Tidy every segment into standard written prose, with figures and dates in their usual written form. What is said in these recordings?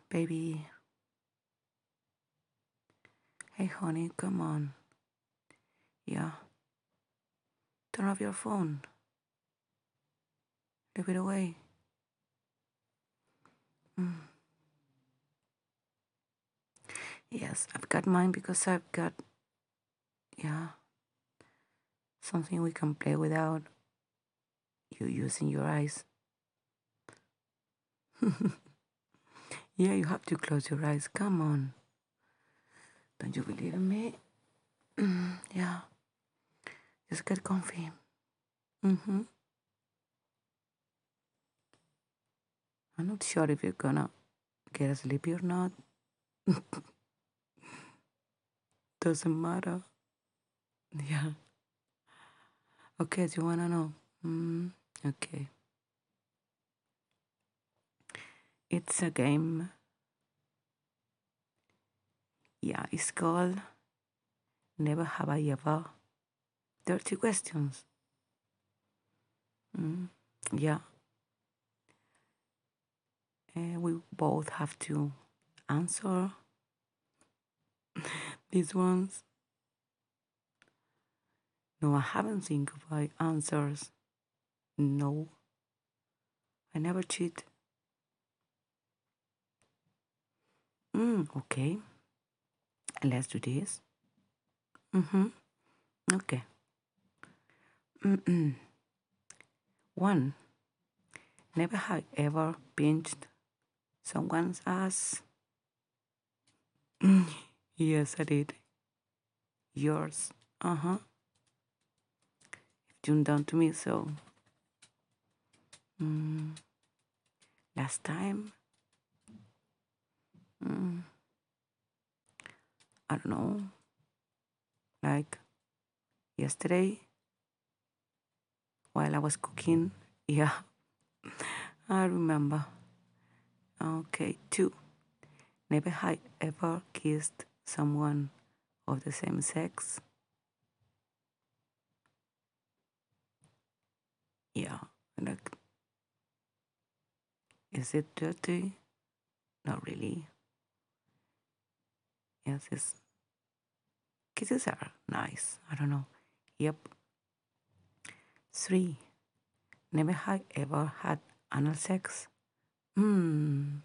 Baby, hey honey, come on. Yeah, turn off your phone. Leave it away. Mm. Yes, I've got mine because I've got, yeah, something we can play without you using your eyes. Yeah, you have to close your eyes. Come on. Don't you believe in me? Yeah, just get comfy. Mm-hmm. I'm not sure if you're gonna get sleepy or not. Doesn't matter. Yeah. Okay, do you wanna know? Okay. It's a game. Yeah, it's called Never Have I Ever. 30 questions. Yeah. We both have to answer these ones. No, I haven't think of my answers. No, I never cheat. Okay, let's do this. Okay. One, never have ever pinched someone's ass. Yes, I did. Yours. Uh-huh. You've done done to me so. Last time, I don't know, like yesterday while I was cooking. Yeah, I remember. Okay, two. Never have ever kissed someone of the same sex. Yeah, like, is it dirty? Not really. Yes, it's, kisses are nice. I don't know. Yep. Three. Never have ever had anal sex. Hmm.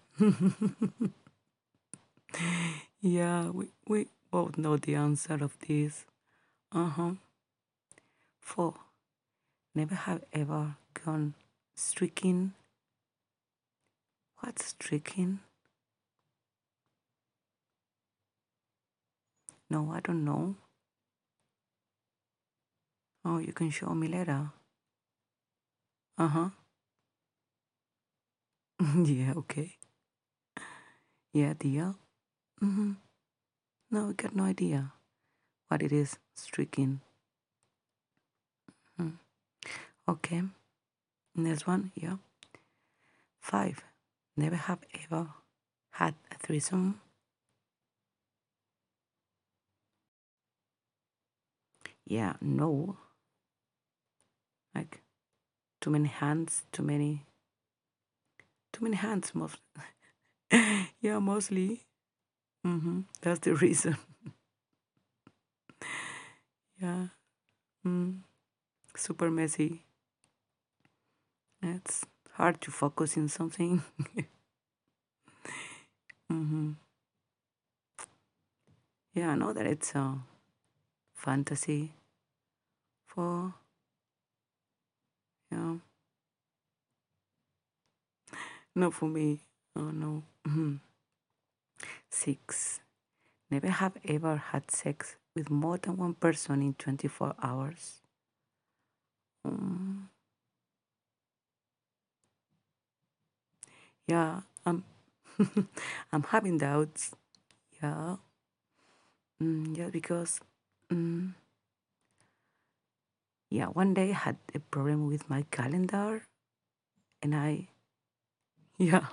Yeah, we both know the answer of this. Uh-huh. Four. Never have ever gone streaking. What's streaking? No, I don't know. Oh, you can show me later. Uh-huh. Yeah, okay. Yeah, deal. Mm-hmm. No, we got no idea what it is, streaking. Okay. Next one, yeah. Five. Never have ever had a threesome. Yeah, no. Like too many hands, too many hands most. Yeah, mostly. That's the reason. Yeah. Mm. Super messy. It's hard to focus in something. Yeah, I know that it's a fantasy for, yeah, not for me. Oh no. Six. Never have ever had sex with more than one person in 24 hours. Mm, yeah, I'm having doubts. Yeah. Yeah, because, mm, yeah, one day I had a problem with my calendar and I, yeah,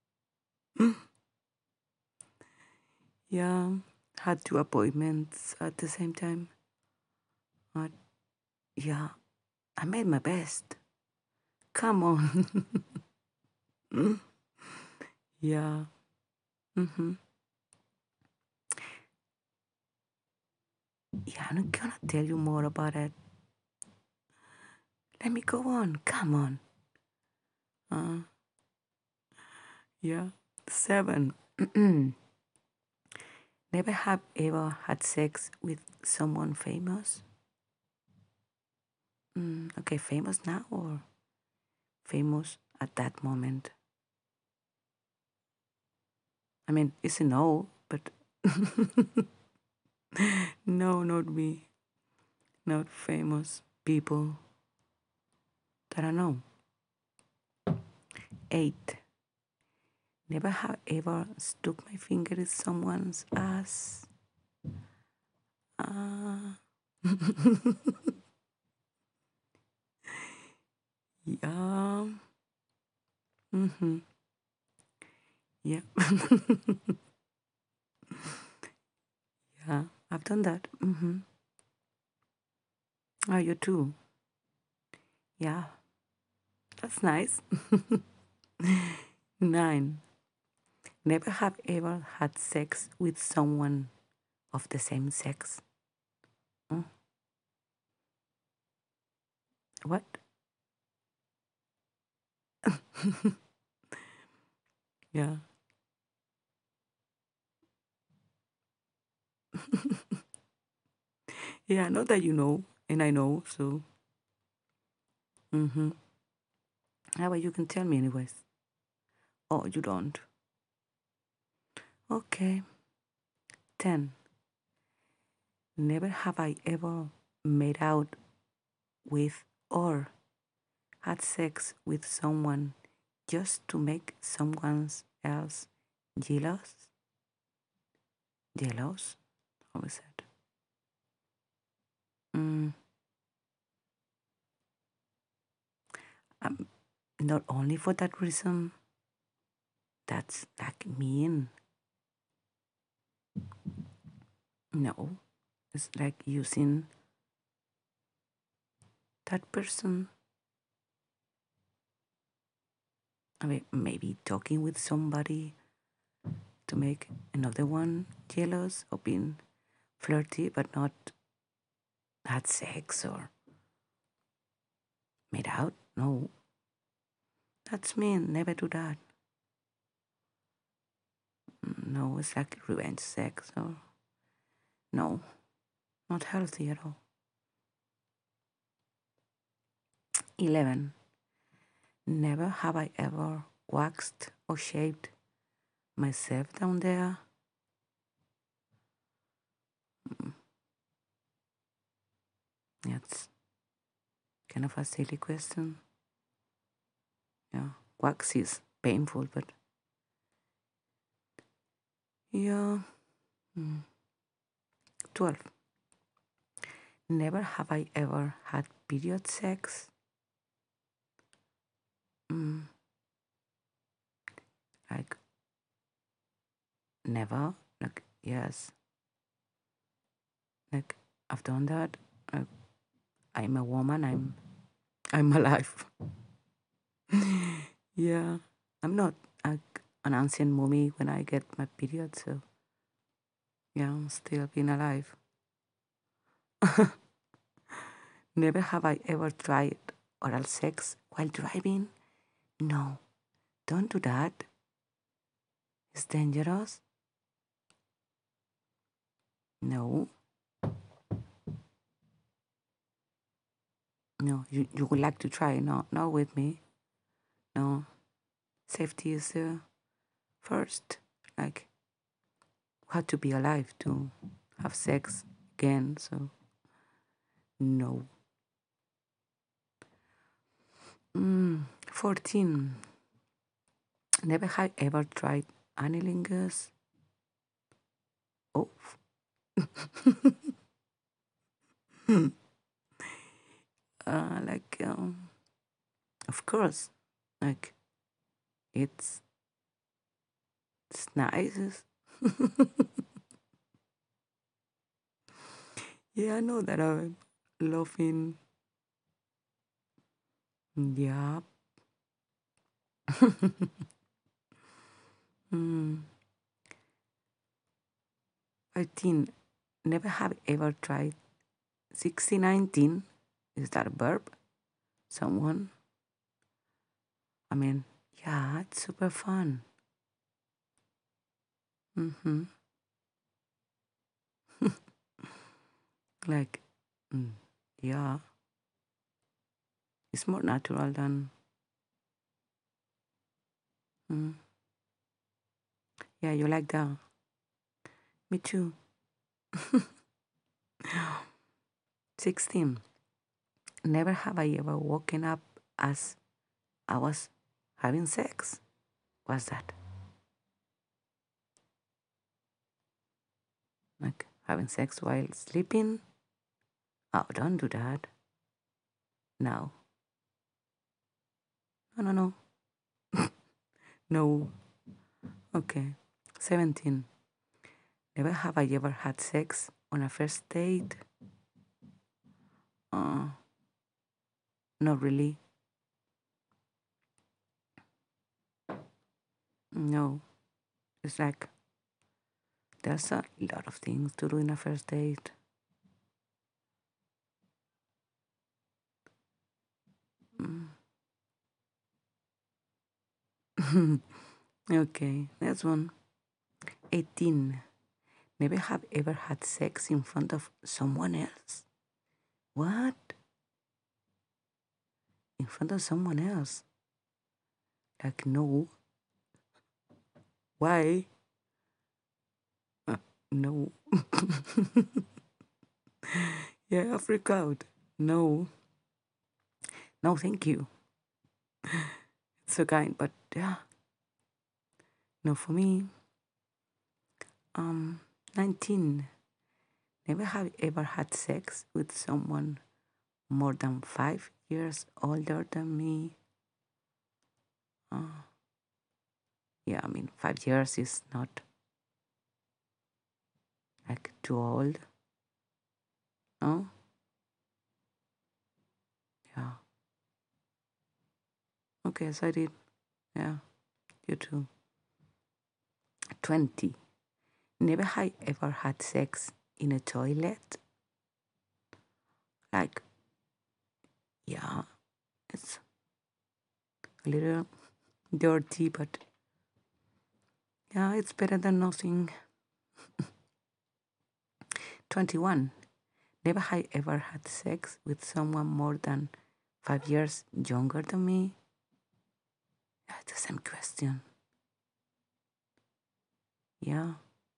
yeah, had two appointments at the same time. But yeah, I made my best. Come on. Yeah. Mm-hmm. Yeah, I'm not gonna tell you more about it. Let me go on. Come on. Uh, yeah. 7. Never have ever had sex with someone famous? Okay, famous now or famous at that moment? I mean, it's a no, but no, not me. Not famous people that I know. 8. Never have ever stuck my finger in someone's ass. Ah. Yeah. Mm-hmm. Yeah. Yeah. I've done that. Mm-hmm. Oh, you too. Yeah. That's nice. 9. Never have ever had sex with someone of the same sex. Mm. What? Yeah. Yeah, I know that you know, and I know, so. Mm-hmm. How about you can tell me anyways? Oh, you don't. Okay. 10. Never have I ever made out with or had sex with someone just to make someone else jealous. Jealous? How is it? Mm, not only for that reason. That's like mean. No, it's like using that person. I mean, maybe talking with somebody to make another one jealous or being flirty, but not had sex or made out. No, that's mean. Never do that. No, it's like revenge sex or no, not healthy at all. 11. Never have I ever waxed or shaved myself down there. That's kind of a silly question. Yeah, wax is painful, but yeah. 12. Never have I ever had period sex. Mm, like never. Like yes. Like I've done that. Like, I'm a woman. I'm alive. Yeah. I'm not like an ancient mummy when I get my period. So yeah, I'm still being alive. Never have I ever tried oral sex while driving. No, don't do that. It's dangerous. No, no, you would like to try. No, not with me. No, safety is first. Like, we have to be alive to have sex again. So, no. 14. Never have ever tried anilingus. Oh, like, of course, like, it's, it's nice. Yeah, I know that I'm laughing. Yeah. 13. Never have ever tried 6019. Is that a verb? Someone? I mean, yeah, it's super fun. Mm-hmm. Like, yeah, it's more natural than, yeah, you like that. Me too. 16. Never have I ever woken up as I was having sex. What's that? Like having sex while sleeping? Oh, don't do that. No. No, no, no. No. Okay. 17. Never have I ever had sex on a first date. Uh, Not really. No. It's like there's a lot of things to do in a first date. Okay, next one. 18. Never have ever had sex in front of someone else. What? In front of someone else? Like, no. Why? No. Yeah, I freak out. No. No, thank you. It's so kind, but yeah. No, for me. 19. Never have ever had sex with someone more than 5 years older than me. Yeah, I mean, 5 years is not like too old. No? Yeah. Okay, so I did. Yeah, you too. 20. Never have ever had sex in a toilet. Like, yeah, it's a little dirty, but yeah, it's better than nothing. 21. Never have ever had sex with someone more than 5 years younger than me. Yeah, it's the same question. Yeah.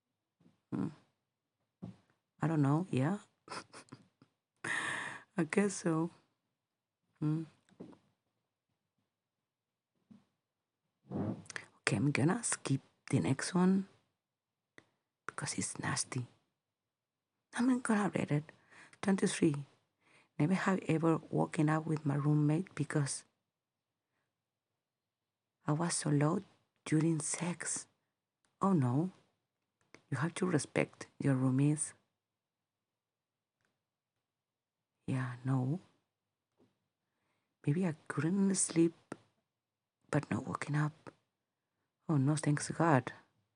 I don't know. Yeah. I guess so. Okay, I'm gonna skip the next one because it's nasty. I'm gonna read it. 23. Never have ever woken up with my roommate because I was so loud during sex. Oh no. You have to respect your roomies. Yeah, no. Maybe I couldn't sleep, but not waking up. Oh no, thanks God.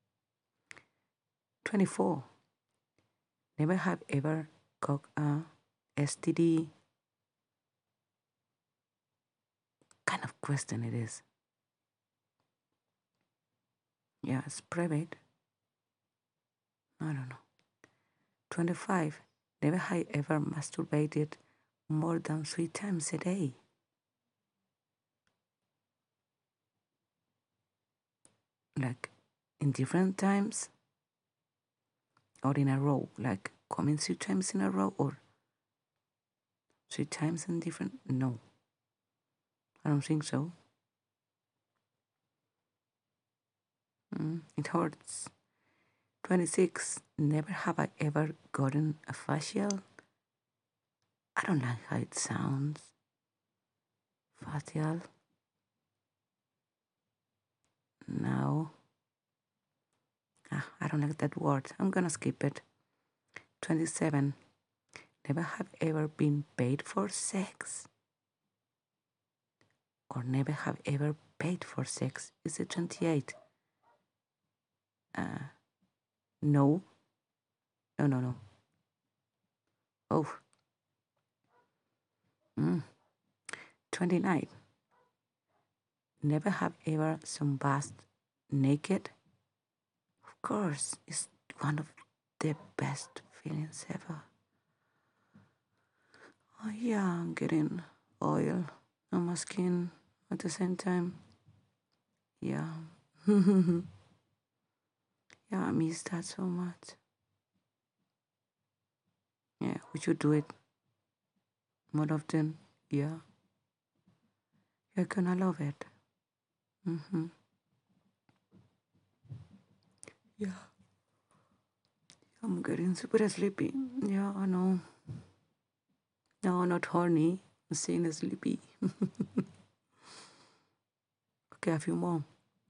24. Never have ever got a STD. Kind of question it is. Yeah, it's private. I don't know. 25. Never have ever masturbated more than 3 times a day. Like in different times or in a row. Like coming 3 times in a row or 3 times in different. No, I don't think so. It hurts. 26. Never have I ever gotten a facial. I don't like how it sounds. Facial. No. I don't like that word. I'm gonna skip it. 27. Never have ever been paid for sex. Or never have ever paid for sex. Is it 28? No. No, no, no. Oh, 29. Never have ever sunbathed naked. Of course, it's one of the best feelings ever. Oh, yeah, I'm getting oil on my skin at the same time. Yeah. Yeah, I miss that so much. Yeah, we should do it more often. Yeah. You're gonna love it. Yeah. I'm getting super sleepy. Yeah, I know. No, not horny. I'm saying sleepy. Okay, a few more.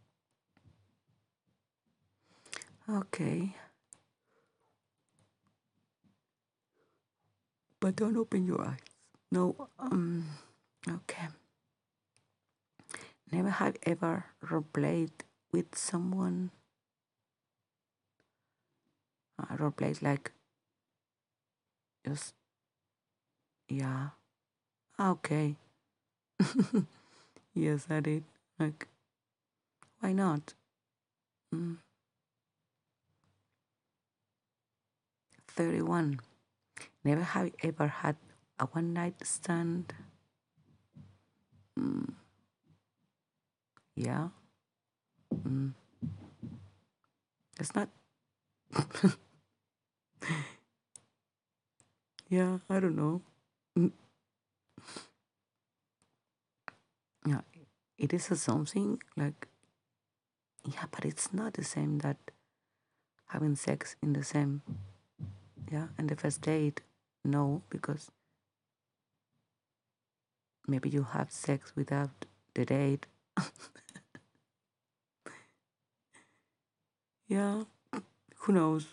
Okay. But don't open your eyes. No, okay. Never have ever roleplayed with someone. Roleplayed like just, yeah. Okay. Yes, I did. Like, why not? Mm. 31. Never have ever had a one night stand. Mm. Yeah. Mm. It's not. Yeah, I don't know. Mm. Yeah, it is a something like, yeah, but it's not the same that having sex in the same, yeah, and the first date. No, because maybe you have sex without the date. Yeah, who knows?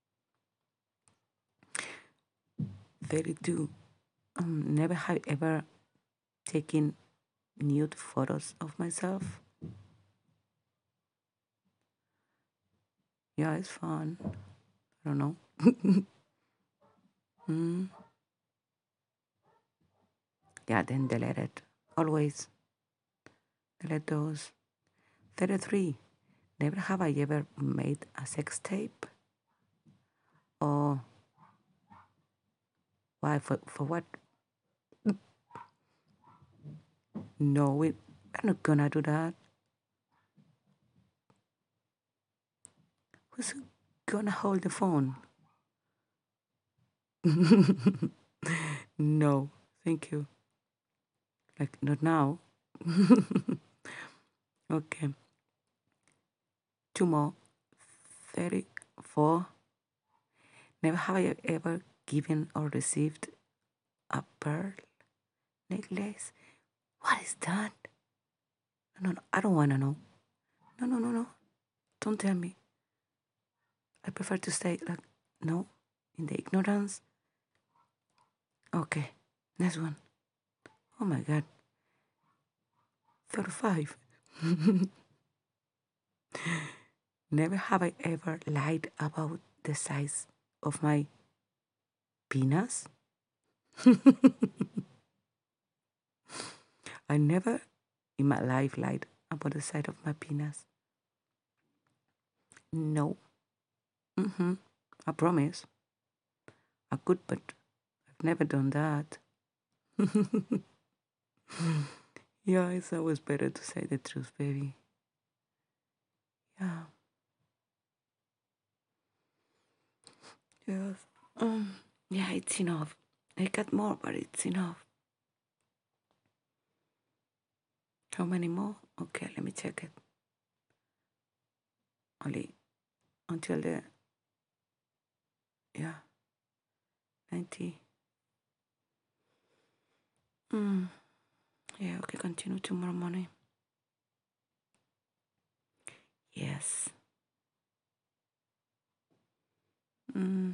32. Never have ever taken nude photos of myself. Yeah, it's fun. I don't know. Mm. Yeah, then delete it. Always delete those. 33. Never have I ever made a sex tape. Oh, why? For what? No, we're not gonna do that. Who's gonna hold the phone? No, thank you. Like, not now. Okay. Two more. 34. Never have I ever given or received a pearl necklace. What is that? No, no, I don't want to know. No, no, no, no. Don't tell me. I prefer to stay like, no, in the ignorance. Okay, next one. Oh my God. 35. Never have I ever lied about the size of my penis. I never in my life lied about the size of my penis. No. I promise. I could, but I've never done that. Yeah, it's always better to say the truth, baby. Yeah. Yes. Yeah, it's enough. I got more, but it's enough. How many more? Okay, let me check it. Only until the, yeah, 90. Yeah, okay, continue tomorrow morning. Yes. Mm.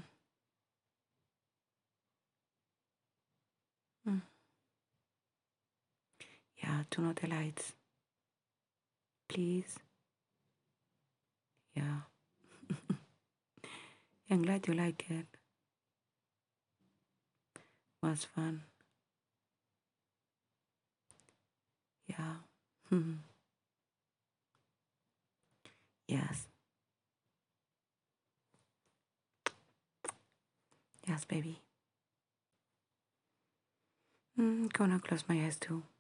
Mm. Yeah, turn out the lights, please. Yeah. I'm glad you like it. was fun. Yeah. Yes. Yes, baby. Gonna close my eyes too.